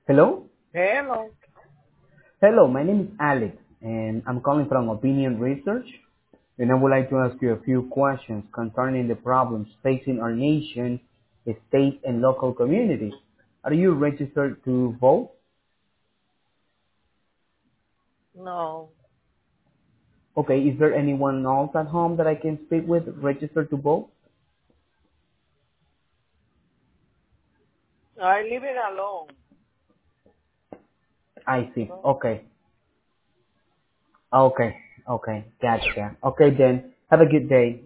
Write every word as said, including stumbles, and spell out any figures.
Hello? Hello. Hello, my name is Alex, and I'm calling from Opinion Research, and I would like to ask you a few questions concerning the problems facing our nation, state, and local communities. Are you registered to vote? No, Okay, is there anyone else at home that I can speak with registered to vote? I live it alone. I see. No. Okay, okay, okay, gotcha. Okay then, have a good day.